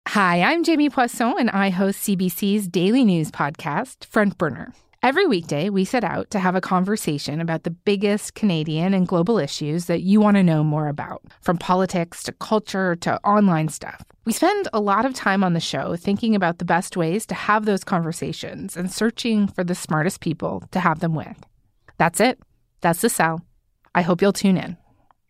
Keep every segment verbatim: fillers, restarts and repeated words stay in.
Hi, I'm Jamie Poisson, and I host C B C's daily news podcast, Front Burner. Every weekday, we set out to have a conversation about the biggest Canadian and global issues that you want to know more about, from politics to culture to online stuff. We spend a lot of time on the show thinking about the best ways to have those conversations and searching for the smartest people to have them with. That's it. That's The Cell. I hope you'll tune in.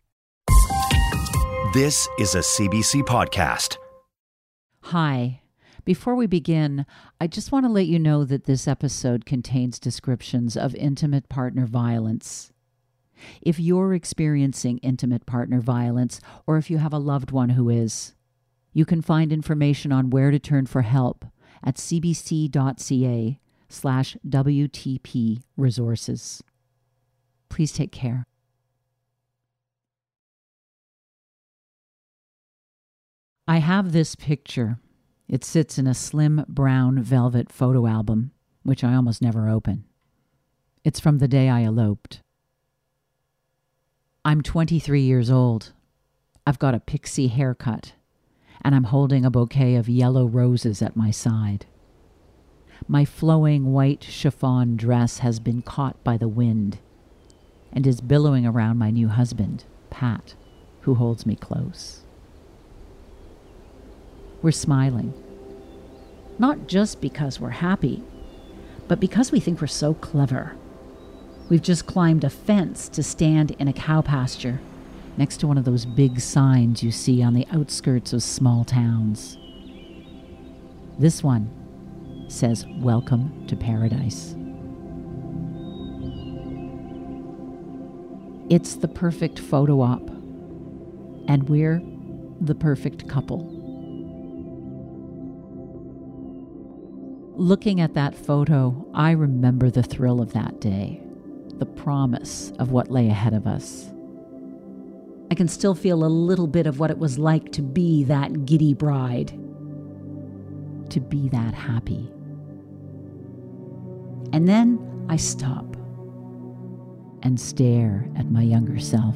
This is a C B C podcast. Hi. Before we begin, I just want to let you know that this episode contains descriptions of intimate partner violence. If you're experiencing intimate partner violence, or if you have a loved one who is, you can find information on where to turn for help at cbc.ca slash WTP resources. Please take care. I have this picture. It sits in a slim brown velvet photo album, which I almost never open. It's from the day I eloped. I'm twenty-three years old. I've got a pixie haircut, and I'm holding a bouquet of yellow roses at my side. My flowing white chiffon dress has been caught by the wind and is billowing around my new husband, Pat, who holds me close. We're smiling, not just because we're happy, but because we think we're so clever. We've just climbed a fence to stand in a cow pasture next to one of those big signs you see on the outskirts of small towns. This one says, "Welcome to Paradise." It's the perfect photo op, and we're the perfect couple. Looking at that photo, I remember the thrill of that day, the promise of what lay ahead of us. I can still feel a little bit of what it was like to be that giddy bride, to be that happy. And then I stop and stare at my younger self.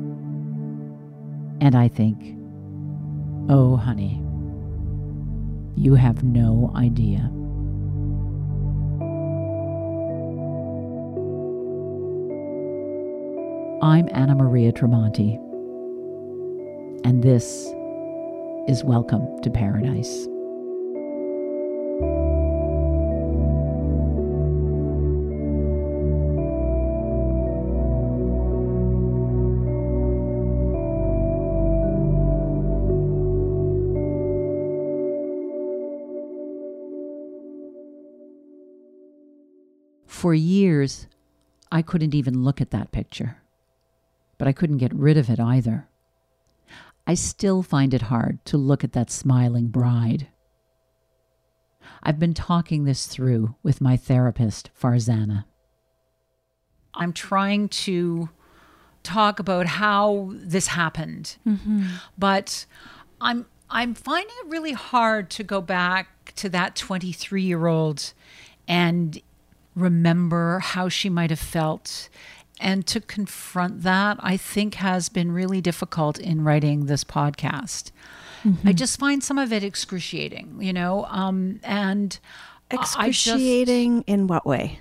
And I think, oh, honey, you have no idea. I'm Anna Maria Tremonti, and this is Welcome to Paradise. For years, I couldn't even look at that picture. But I couldn't get rid of it either. I still find it hard to look at that smiling bride. I've been talking this through with my therapist, Farzana. I'm trying to talk about how this happened, mm-hmm. but I'm I'm finding it really hard to go back to that twenty-three-year-old and remember how she might have felt. And to confront that, I think, has been really difficult in writing this podcast. Mm-hmm. I just find some of it excruciating, you know, um, and excruciating just, in what way?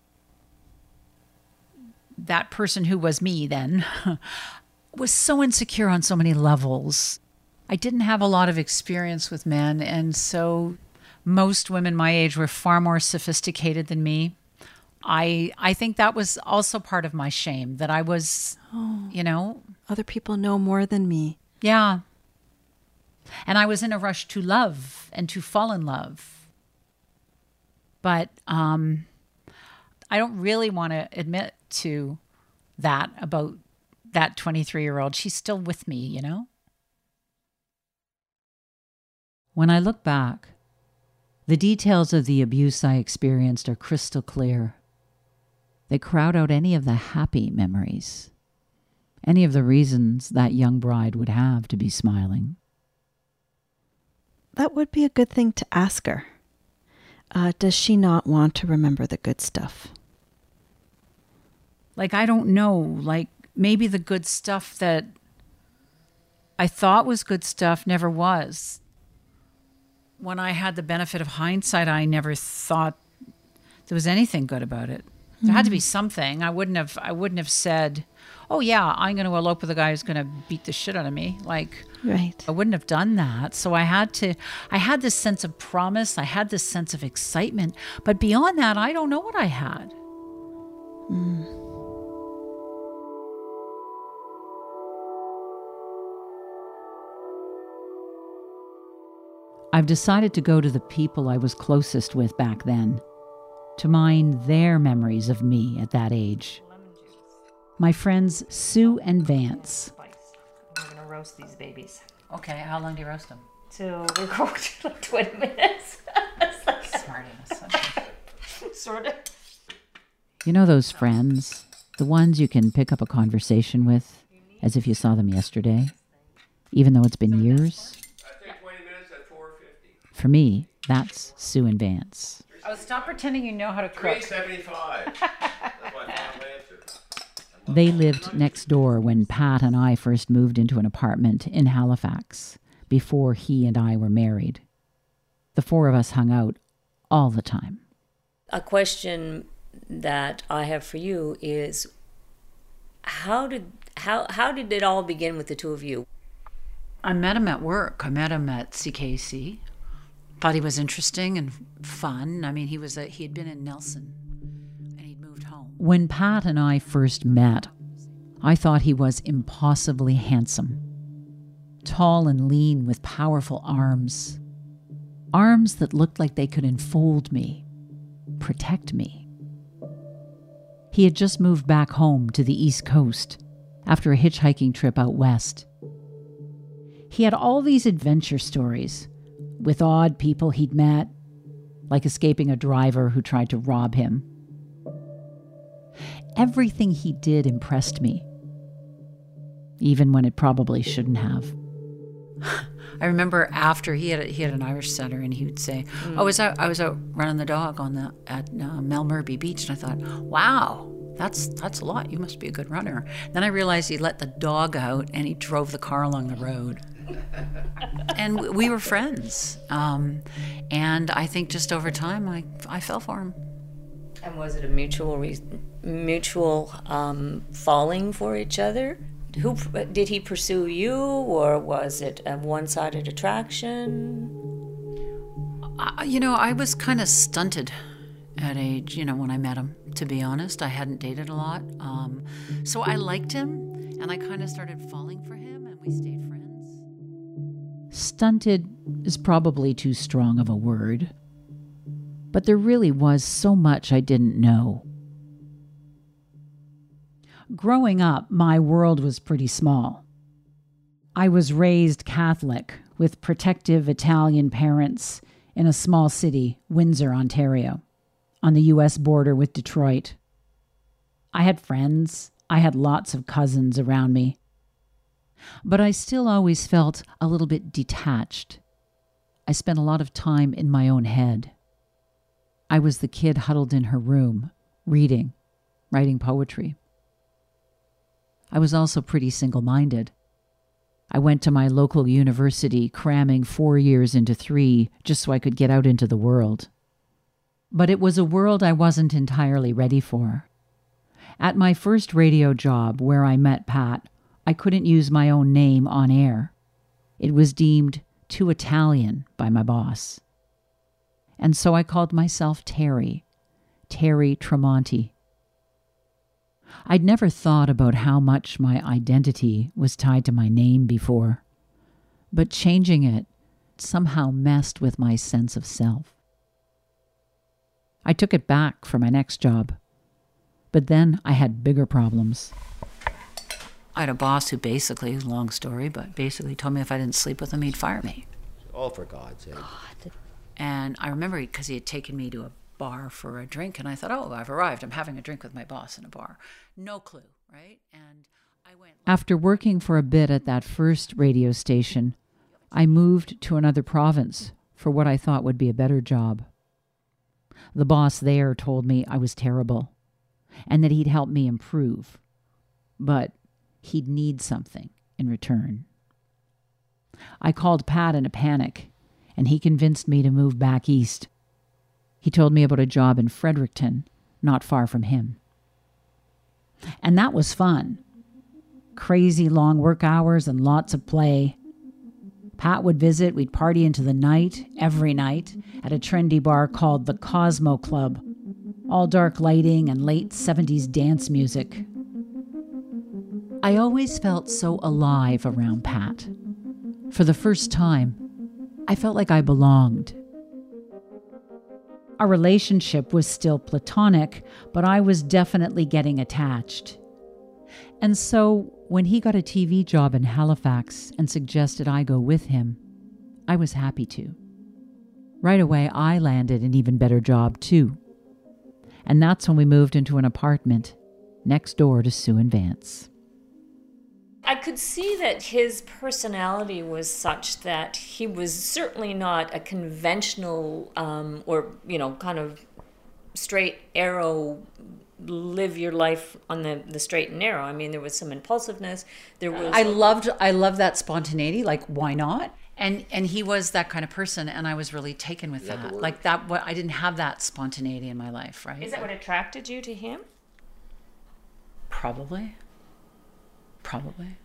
That person who was me then was so insecure on so many levels. I didn't have a lot of experience with men, and so most women my age were far more sophisticated than me. I I think that was also part of my shame, that I was, oh, you know. Other people know more than me. Yeah. And I was in a rush to love and to fall in love. But um, I don't really want to admit to that about that twenty-three-year-old. She's still with me, you know. When I look back, the details of the abuse I experienced are crystal clear. They crowd out any of the happy memories, any of the reasons that young bride would have to be smiling. That would be a good thing to ask her. Uh, does she not want to remember the good stuff? Like, I don't know, like maybe the good stuff that I thought was good stuff never was. when I had the benefit of hindsight, I never thought there was anything good about it. There had to be something. I wouldn't have I wouldn't have said, oh yeah, I'm going to elope with a guy who's going to beat the shit out of me. Like, Right. I wouldn't have done that. So I had to, I had this sense of promise. I had this sense of excitement. But beyond that, I don't know what I had. Mm. I've decided to go to the people I was closest with back then, to mine their memories of me at that age. My friends Sue and Vance. We're going to roast these babies. Okay, how long do you roast them? So we're cooked like twenty minutes. Smartiness. Okay. Sort of. You know those friends, the ones you can pick up a conversation with as if you saw them yesterday, even though it's been years? For me, that's Sue and Vance. Oh, stop pretending you know how to cook. three seventy-five. That's my final answer. They lived next door when Pat and I first moved into an apartment in Halifax, before he and I were married. The four of us hung out all the time. A question that I have for you is, how did how how did it all begin with the two of you? I met him at work. I met him at C K C. Thought he was interesting and fun. I mean, he was a, he had been in Nelson, and he'd moved home. When Pat and I first met, I thought he was impossibly handsome. Tall and lean with powerful arms. Arms that looked like they could enfold me, protect me. He had just moved back home to the East Coast after a hitchhiking trip out west. He had all these adventure stories with odd people he'd met, like escaping a driver who tried to rob him. Everything he did impressed me, even when it probably shouldn't have. I remember after he had a, he had an Irish setter, and he would say, mm. "I was out I was out running the dog on the at uh, Melmurby Beach," and I thought, "Wow, that's that's a lot. You must be a good runner." Then I realized he let the dog out, and he drove the car along the road. And we were friends. Um, and I think just over time, I I fell for him. And was it a mutual re- mutual um, falling for each other? Who did he pursue you, or was it a one-sided attraction? Uh, you know, I was kind of stunted at age, you know, when I met him, to be honest. I hadn't dated a lot. Um, so I liked him, and I kind of started falling for him, and we stayed friends. Stunted is probably too strong of a word, but there really was so much I didn't know. Growing up, my world was pretty small. I was raised Catholic with protective Italian parents in a small city, Windsor, Ontario, on the U S border with Detroit. I had friends. I had lots of cousins around me. But I still always felt a little bit detached. I spent a lot of time in my own head. I was the kid huddled in her room, reading, writing poetry. I was also pretty single-minded. I went to my local university, cramming four years into three just so I could get out into the world. But it was a world I wasn't entirely ready for. At my first radio job, where I met Pat, I couldn't use my own name on air. It was deemed too Italian by my boss. And so I called myself Terry, Terry Tremonti. I'd never thought about how much my identity was tied to my name before, but changing it somehow messed with my sense of self. I took it back for my next job, but then I had bigger problems. I had a boss who basically, long story, but basically told me if I didn't sleep with him, he'd fire me. Oh, for God's sake. God. And I remember because he had taken me to a bar for a drink, and I thought, oh, I've arrived. I'm having a drink with my boss in a bar. No clue, right? And I went. After working for a bit at that first radio station, I moved to another province for what I thought would be a better job. The boss there told me I was terrible and that he'd help me improve, but he'd need something in return. I called Pat in a panic, and he convinced me to move back east. He told me about a job in Fredericton, not far from him. And that was fun. Crazy long work hours and lots of play. Pat would visit, we'd party into the night, every night, at a trendy bar called the Cosmo Club. All dark lighting and late seventies dance music. I always felt so alive around Pat. For the first time, I felt like I belonged. Our relationship was still platonic, but I was definitely getting attached. And so, when he got a T V job in Halifax and suggested I go with him, I was happy to. Right away, I landed an even better job, too. And that's when we moved into an apartment next door to Sue and Vance. I could see that his personality was such that he was certainly not a conventional um, or, you know, kind of straight arrow, live your life on the, the straight and narrow. I mean, there was some impulsiveness. There was. I loved I loved that spontaneity. Like, why not? And and he was that kind of person, and I was really taken with that. Like that, what I didn't have that spontaneity in my life, right? Is that what attracted you to him? Probably. Probably.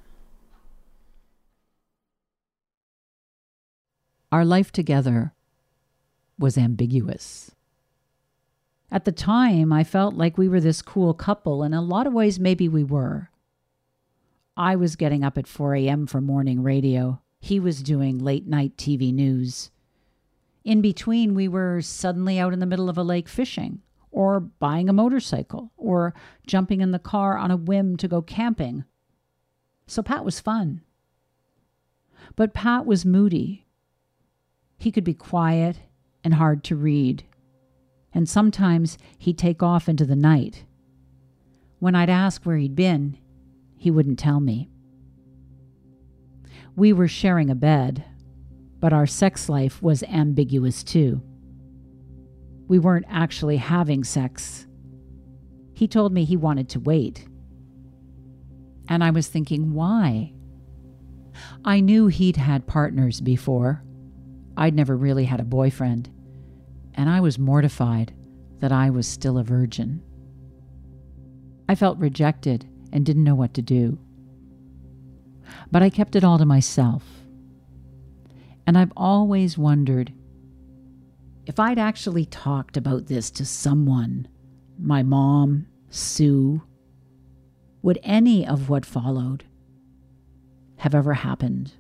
Our life together was ambiguous. At the time, I felt like we were this cool couple, and in a lot of ways, maybe we were. I was getting up at four a.m. for morning radio. He was doing late-night T V news. In between, we were suddenly out in the middle of a lake fishing, or buying a motorcycle, or jumping in the car on a whim to go camping. So Pat was fun. But Pat was moody. He could be quiet and hard to read. And sometimes he'd take off into the night. When I'd ask where he'd been, he wouldn't tell me. We were sharing a bed, but our sex life was ambiguous too. We weren't actually having sex. He told me he wanted to wait. And I was thinking, why? I knew he'd had partners before. I'd never really had a boyfriend. And I was mortified that I was still a virgin. I felt rejected and didn't know what to do. But I kept it all to myself. And I've always wondered if I'd actually talked about this to someone, my mom, Sue, would any of what followed have ever happened?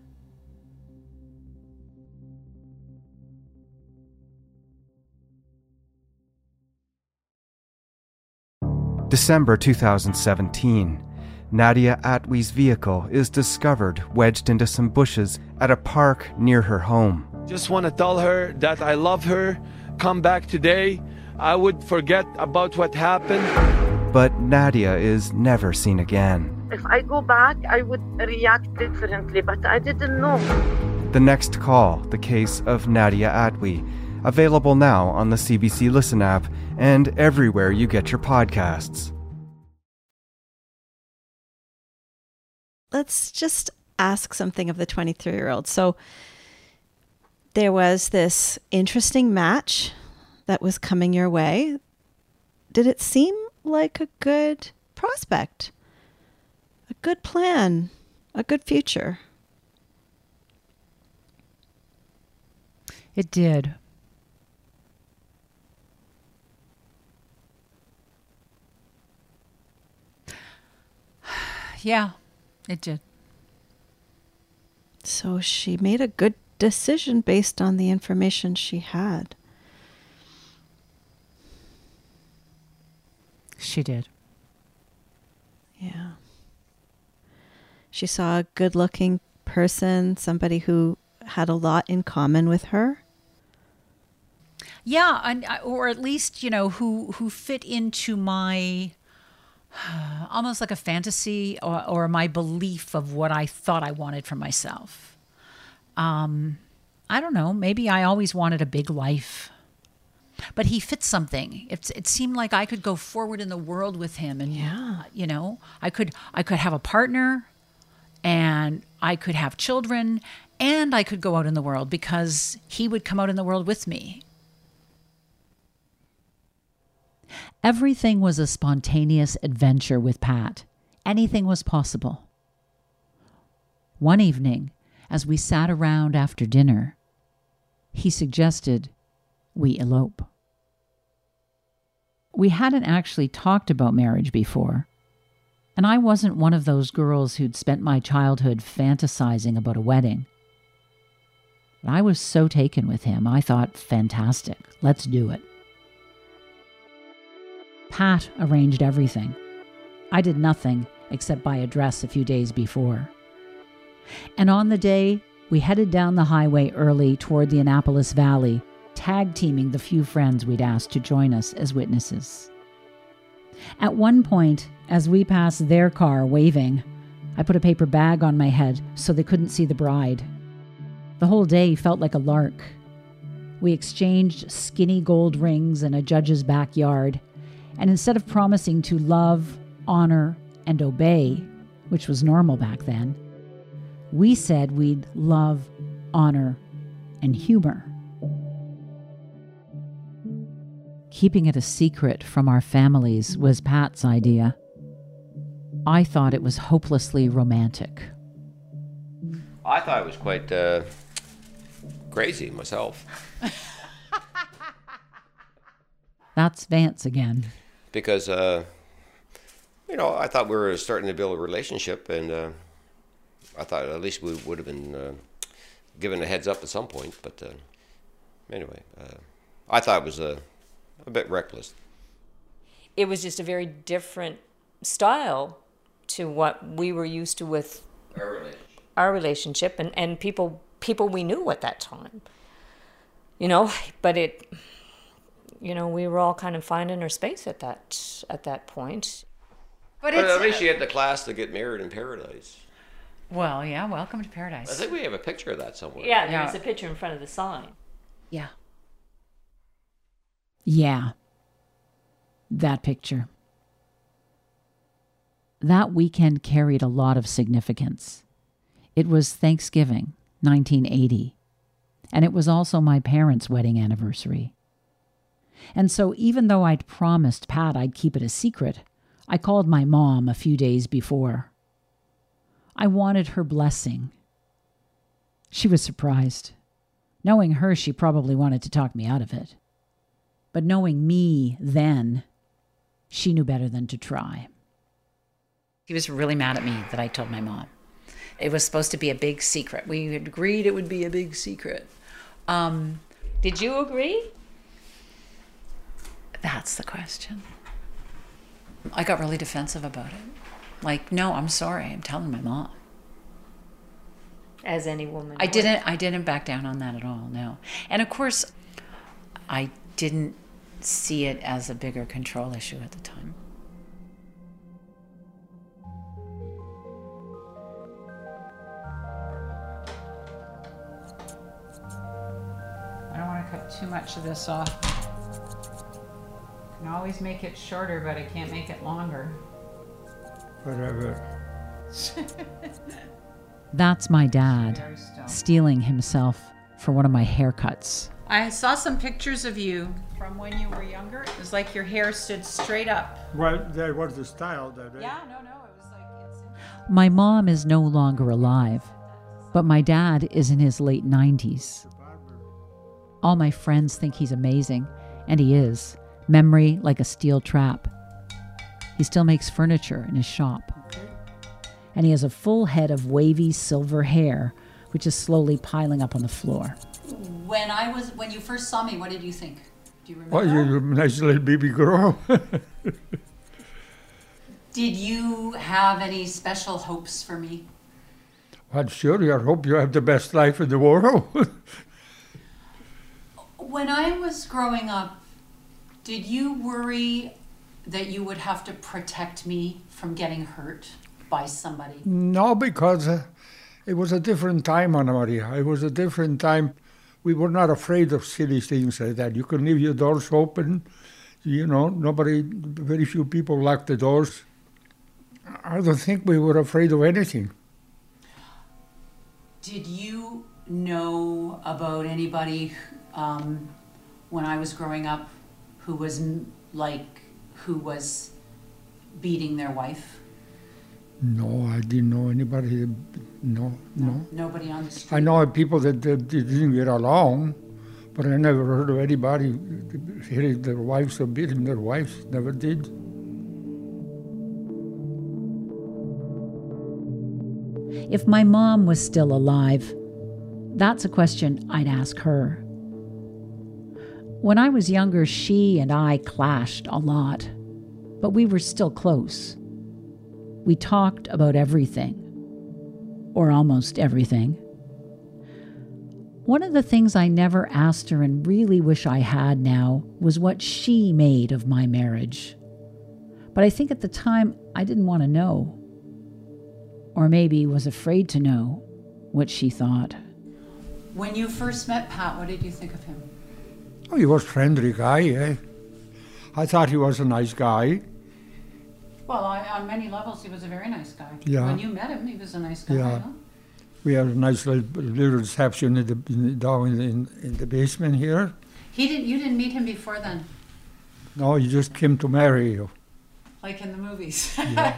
December two thousand seventeen. Nadia Atwee's vehicle is discovered wedged into some bushes at a park near her home. Just want to tell her that I love her. Come back today. I would forget about what happened. But Nadia is never seen again. If I go back, I would react differently, but I didn't know. The Next Call, the case of Nadia Atwee, available now on the C B C Listen app and everywhere you get your podcasts. Let's just ask something of the twenty-three-year-old. So there was this interesting match that was coming your way. Did it seem like a good prospect? A good plan? A good future? It did. Yeah, it did. So she made a good decision based on the information she had. She did. Yeah. She saw a good-looking person, somebody who had a lot in common with her. Yeah, and, or at least, you know, who who fit into my almost like a fantasy or, or my belief of what I thought I wanted for myself. Um, I don't know. Maybe I always wanted a big life. But he fit something. It, it seemed like I could go forward in the world with him. And, yeah. you know, I could I could have a partner and I could have children And I could go out in the world because he would come out in the world with me. Everything was a spontaneous adventure with Pat. Anything was possible. One evening, as we sat around after dinner, he suggested we elope. We hadn't actually talked about marriage before, and I wasn't one of those girls who'd spent my childhood fantasizing about a wedding. But I was so taken with him, I thought, fantastic, let's do it. Pat arranged everything. I did nothing except buy a dress a few days before. And on the day, we headed down the highway early toward the Annapolis Valley, tag-teaming the few friends we'd asked to join us as witnesses. At one point, as we passed their car waving, I put a paper bag on my head so they couldn't see the bride. The whole day felt like a lark. We exchanged skinny gold rings in a judge's backyard, and instead of promising to love, honor, and obey, which was normal back then, we said we'd love, honor, and humor. Keeping it a secret from our families was Pat's idea. I thought it was hopelessly romantic. I thought it was quite uh, crazy myself. That's Vance again. Because, uh, you know, I thought we were starting to build a relationship, and uh, I thought at least we would have been uh, given a heads up at some point. But uh, anyway, uh, I thought it was a, a bit reckless. It was just a very different style to what we were used to with Our relationship. our relationship and, and people people we knew at that time. You know, but it... You know, we were all kind of finding our space at that at that point. But, But it's, at least you had the class to get married in paradise. well, yeah, welcome to paradise. I think we have a picture of that somewhere. Yeah, there's Yeah. a picture in front of the sign. Yeah. Yeah. That picture. That weekend carried a lot of significance. It was Thanksgiving, nineteen eighty, and it was also my parents' wedding anniversary. And so even though I'd promised Pat I'd keep it a secret, I called my mom a few days before. I wanted her blessing. She was surprised. Knowing her, she probably wanted to talk me out of it. But knowing me then, she knew better than to try. He was really mad at me that I told my mom. It was supposed to be a big secret. We had agreed it would be a big secret. Um, Did you agree? That's the question. I got really defensive about it. Like, no, I'm sorry. I'm telling my mom. As any woman I would. didn't I didn't back down on that at all, no. And of course, I didn't see it as a bigger control issue at the time. I don't want to cut too much of this off. I can always make it shorter, but I can't make it longer. Whatever. That's my dad, stealing himself for one of my haircuts. I saw some pictures of you from when you were younger. It was like your hair stood straight up. Well, that was the style that they... Yeah, no, no, it was like it's. My mom is no longer alive, but my dad is in his late nineties. All my friends think he's amazing, and he is. Memory like a steel trap. He still makes furniture in his shop. And he has a full head of wavy silver hair, which is slowly piling up on the floor. When I was, when you first saw me, what did you think? Do you remember? Oh, you're a nice little baby girl. Did you have any special hopes for me? Well, sure, I hope you have the best life in the world. When I was growing up, did you worry that you would have to protect me from getting hurt by somebody? No, because uh, it was a different time, Ana Maria. It was a different time. We were not afraid of silly things like that. You could leave your doors open. You know, nobody, very few people locked the doors. I don't think we were afraid of anything. Did you know about anybody um, when I was growing up who was n- like, who was beating their wife? No, I didn't know anybody. No, no. Nobody on the street? I know people that, that didn't get along, but I never heard of anybody hitting their wives or beating their wives. Never did. If my mom was still alive, that's a question I'd ask her. When I was younger, she and I clashed a lot, but we were still close. We talked about everything, or almost everything. One of the things I never asked her and really wish I had now was what she made of my marriage. But I think at the time I didn't want to know. Or maybe was afraid to know what she thought. When you first met Pat, what did you think of him? Oh, he was a friendly guy, eh? I thought he was a nice guy. Well, I, on many levels, he was a very nice guy. Yeah. When you met him, he was a nice guy. Yeah. Huh? We had a nice little, little reception in the, in the, down in, in, in the basement here. He didn't. You didn't meet him before then, No, he just came to marry you. like in the movies. Yeah.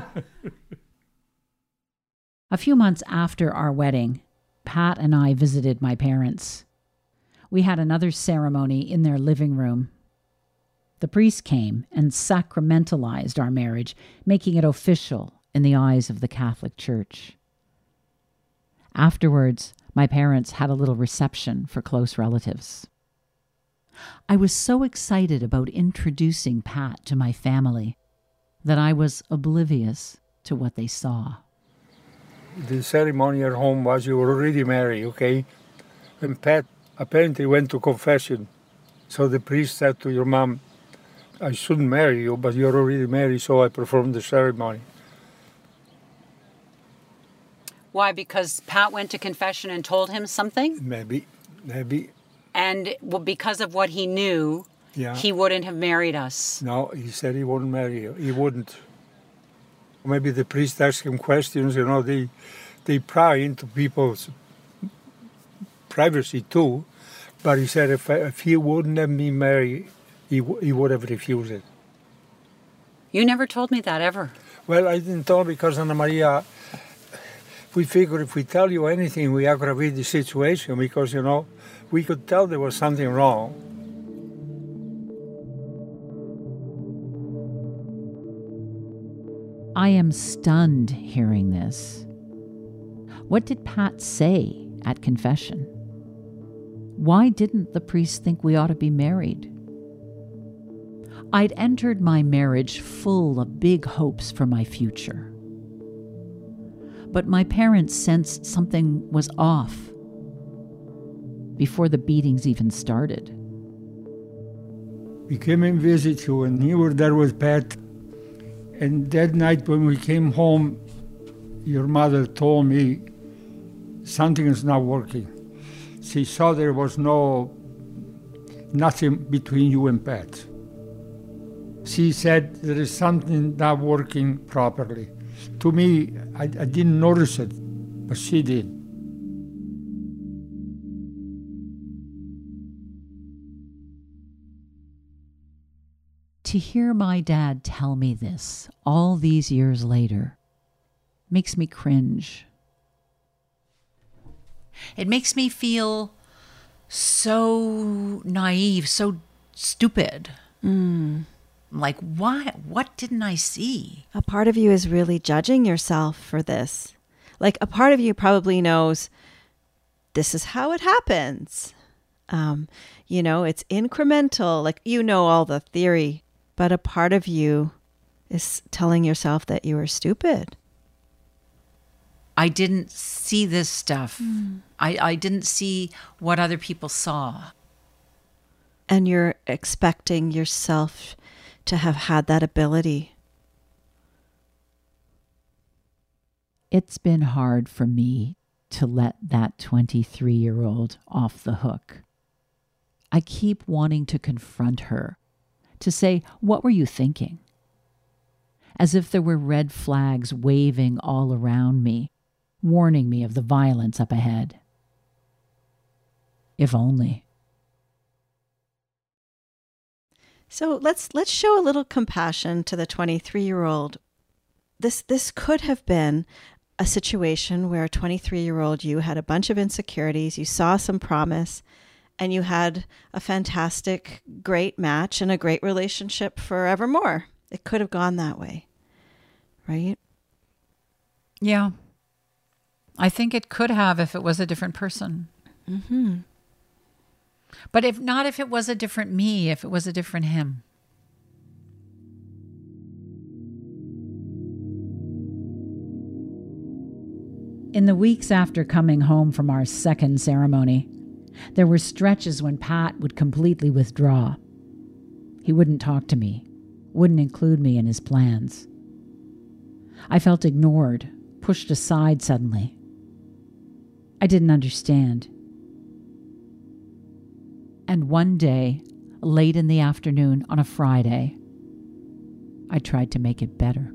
A few months after our wedding, Pat and I visited my parents. We had another ceremony in their living room. The priest came and sacramentalized our marriage, making it official in the eyes of the Catholic Church. Afterwards, my parents had a little reception for close relatives. I was so excited about introducing Pat to my family that I was oblivious to what they saw. The ceremony at home was you were already married, okay? And Pat apparently went to confession. So the priest said to your mom, I shouldn't marry you, but you're already married, so I performed the ceremony. Why? Because Pat went to confession and told him something? Maybe, maybe. And well, because of what he knew, Yeah. he wouldn't have married us. No, he said he wouldn't marry you. He wouldn't. Maybe the priest asked him questions, you know, they, they pry into people's privacy too. But he said if, if he wouldn't have me marry, he, w- he would have refused it. You never told me that ever. Well, I didn't tell because Ana Maria, we figured if we tell you anything, we aggravate the situation because, you know, we could tell there was something wrong. I am stunned hearing this. What did Pat say at confession? Why didn't the priest think we ought to be married? I'd entered my marriage full of big hopes for my future. But my parents sensed something was off before the beatings even started. We came and visit you, and you were there with Pat. And that night when we came home, your mother told me something is not working. She saw there was no, nothing between you and Pat. She said there is something not working properly. To me, I, I didn't notice it, but she did. To hear my dad tell me this all these years later makes me cringe. It makes me feel so naive, so stupid. Mm. Like, why? What didn't I see? A part of you is really judging yourself for this. Like, a part of you probably knows this is how it happens. Um, you know, it's incremental. Like, you know all the theory. But a part of you is telling yourself that you are stupid. I didn't see this stuff. Mm. I, I didn't see what other people saw. And you're expecting yourself to have had that ability. It's been hard for me to let that twenty-three-year-old off the hook. I keep wanting to confront her, to say, what were you thinking? As if there were red flags waving all around me, warning me of the violence up ahead. If only. So let's let's show a little compassion to the twenty-three-year-old. This this could have been a situation where a twenty-three-year-old you had a bunch of insecurities, you saw some promise, and you had a fantastic, great match and a great relationship forevermore. It could have gone that way, right? Yeah. I think it could have if it was a different person. Mm-hmm. But if not, if it was a different me, if it was a different him. In the weeks after coming home from our second ceremony, there were stretches when Pat would completely withdraw. He wouldn't talk to me, wouldn't include me in his plans. I felt ignored, pushed aside suddenly. I didn't understand. And one day, late in the afternoon on a Friday, I tried to make it better.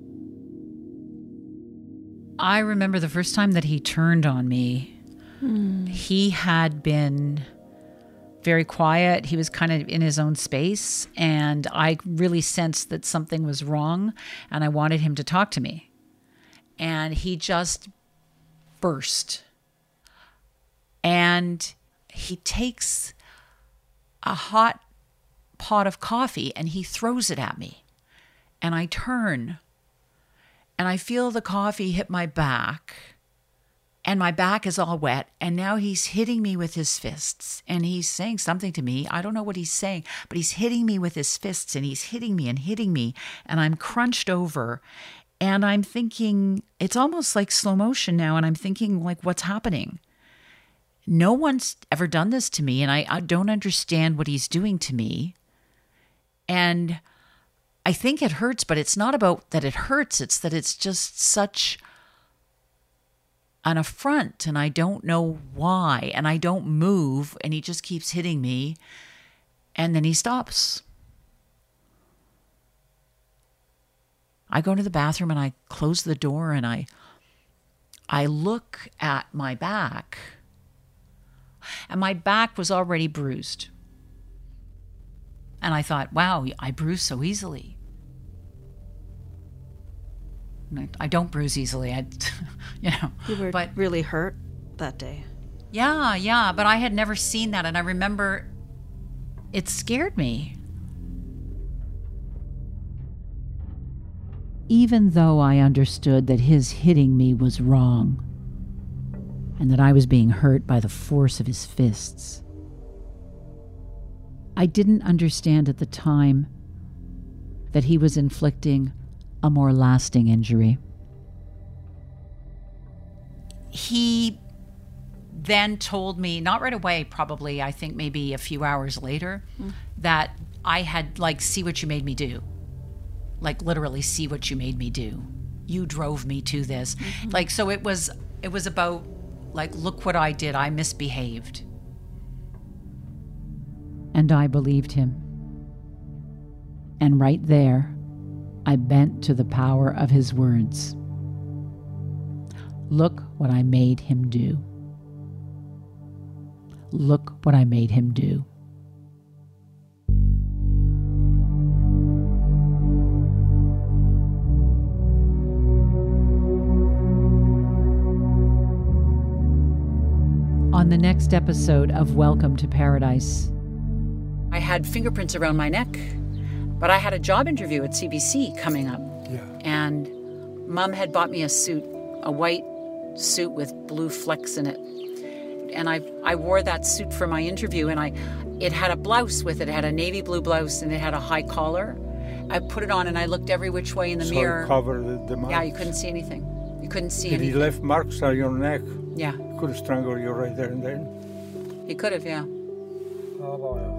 I remember the first time that he turned on me. Mm. He had been very quiet. He was kind of in his own space, and I really sensed that something was wrong, and I wanted him to talk to me. And he just burst. And he takes a hot pot of coffee and he throws it at me. And I turn and I feel the coffee hit my back, and my back is all wet. And now he's hitting me with his fists, and he's saying something to me. I don't know what he's saying, but he's hitting me with his fists, and he's hitting me and hitting me. And I'm crunched over, and I'm thinking, it's almost like slow motion now. And I'm thinking, like, what's happening? No one's ever done this to me, and I, I don't understand what he's doing to me. And I think it hurts, but it's not about that it hurts. It's that it's just such an affront, and I don't know why. And I don't move, and he just keeps hitting me, and then he stops. I go to the bathroom, and I close the door, and I, I look at my back. And my back was already bruised. And I thought, wow, I bruise so easily. I, I don't bruise easily. I, you know, you were but, really hurt that day. Yeah, yeah. But I had never seen that. And I remember it scared me. Even though I understood that his hitting me was wrong, and that I was being hurt by the force of his fists, I didn't understand at the time that he was inflicting a more lasting injury. He then told me, not right away, probably, I think maybe a few hours later, mm. that I had, like, see what you made me do. Like, literally, see what you made me do. You drove me to this. Mm-hmm. Like, so it was, it was about, like, look what I did. I misbehaved. And I believed him. And right there, I bent to the power of his words. Look what I made him do. Look what I made him do. On the next episode of Welcome to Paradise. I had fingerprints around my neck, but I had a job interview at C B C coming up. Yeah. And Mom had bought me a suit, a white suit with blue flecks in it. And I I wore that suit for my interview, and I it had a blouse with it. It had a navy blue blouse, and it had a high collar. I put it on, and I looked every which way in the so mirror. So cover the, the marks. Yeah, you couldn't see anything. You couldn't see Did anything. He left marks on your neck? Yeah. He could have strangled you right there and then. He could have, yeah. Oh, boy.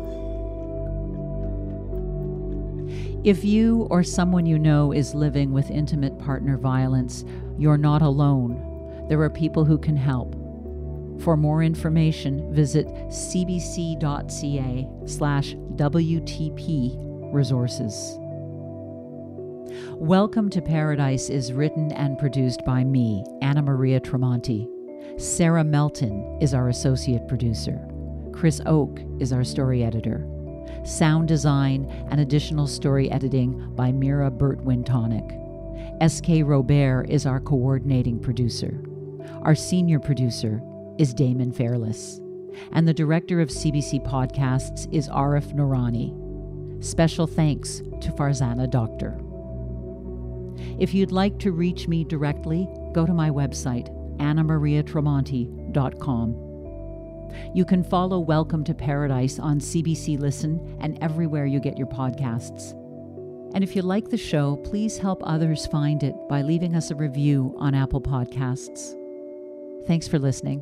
If you or someone you know is living with intimate partner violence, you're not alone. There are people who can help. For more information, visit cbc.ca slash WTP resources. Welcome to Paradise is written and produced by me, Anna Maria Tremonti. Sarah Melton is our associate producer. Chris Oak is our story editor. Sound design and additional story editing by Mira Burt-Wintonic. S K Robert is our coordinating producer. Our senior producer is Damon Fairless. And the director of C B C Podcasts is Arif Noorani. Special thanks to Farzana Doctor. If you'd like to reach me directly, go to my website, anna maria tremonti dot com. You can follow Welcome to Paradise on C B C Listen and everywhere you get your podcasts. And if you like the show, please help others find it by leaving us a review on Apple Podcasts. Thanks for listening.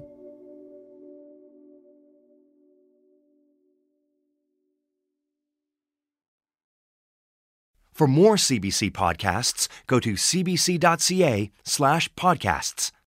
For more C B C podcasts, go to cbc.ca slash podcasts.